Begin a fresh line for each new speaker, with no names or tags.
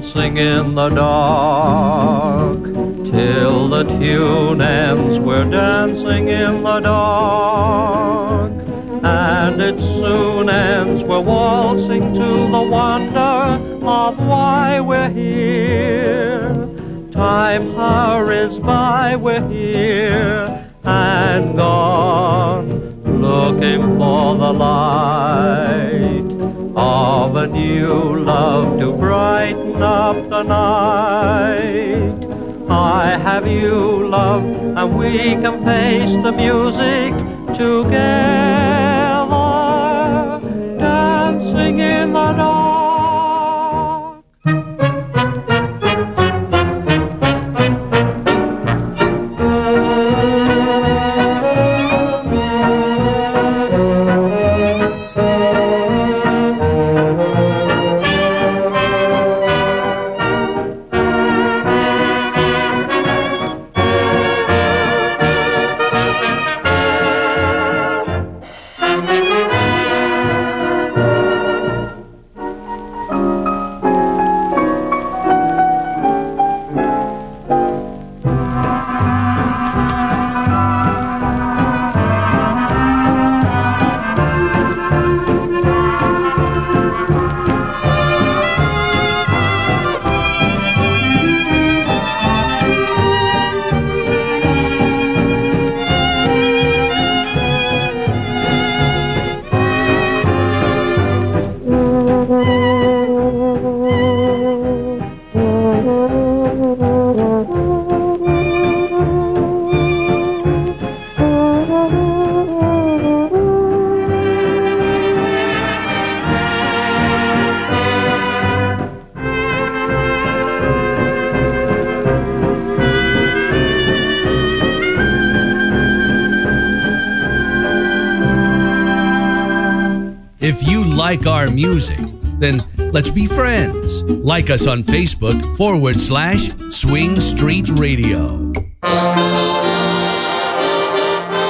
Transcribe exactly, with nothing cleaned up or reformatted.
dancing in the dark. Till the tune ends, we're dancing in the dark. And it soon ends, we're waltzing to the wonder of why we're here. Time hurries by, we're here and gone, looking for the light of a new love to brighten up the night. I have you, love, and we can face the music together, dancing in the dark.
If you like our music, then let's be friends. Like us on Facebook forward slash Swing Street Radio.